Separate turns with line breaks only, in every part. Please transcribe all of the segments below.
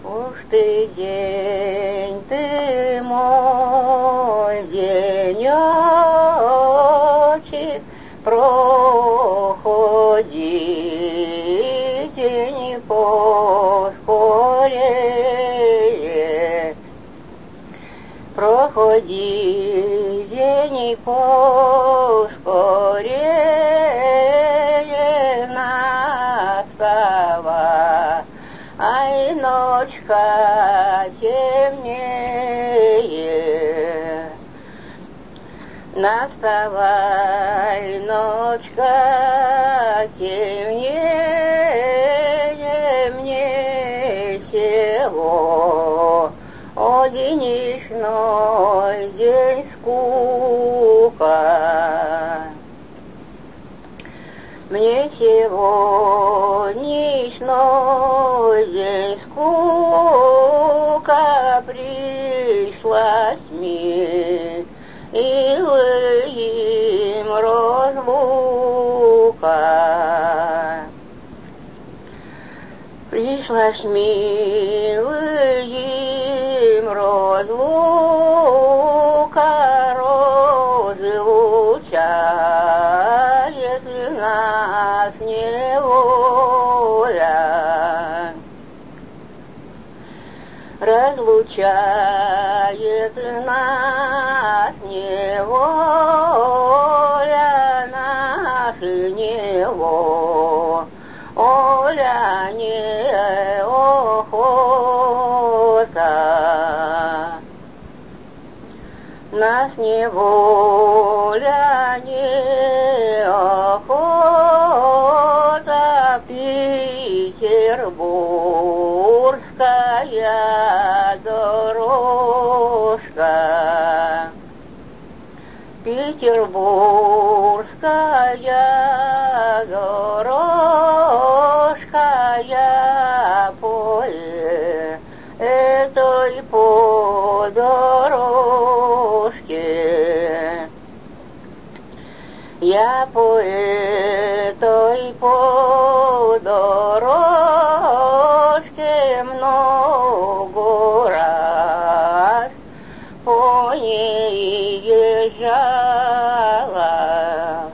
Уж ты день, ты мой денечек, проходи день поскорее, проходи день поскорее, настава, ай, ночка темнее. Наставай, ночка темнее, мне сего одиничный день скука. Мне сегодняшний день скука пришлась мне, им разлука. Пришлась милым разлука, разлучает нас неволя, разлучает нас неволя, нас неволя, неохота. Нас неволя, неохота, петербургская дорожка, петербургская дорожка, я по этой по дорожке, я по этой по дорожке много раз по ней езжала,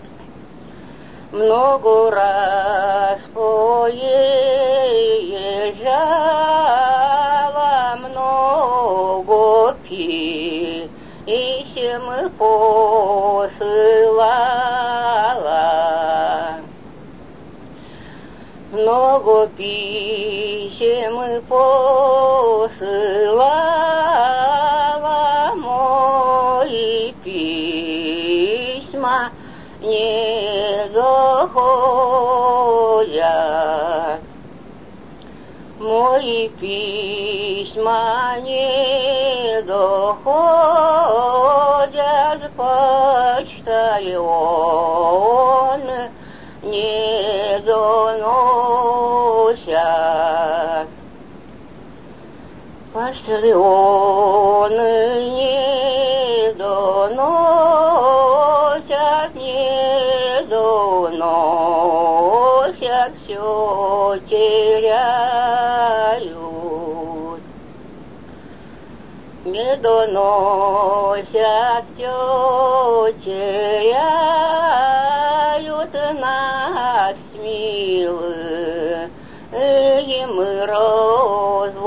много раз по ней езжала, много писем посылала, много писем посылала, мои письма не доходят, мои письма не доходят, почтальон не доносят, почтальоны не доносят, не доносят, все теряют, не доносят, все теряют, нас милые, им розлука.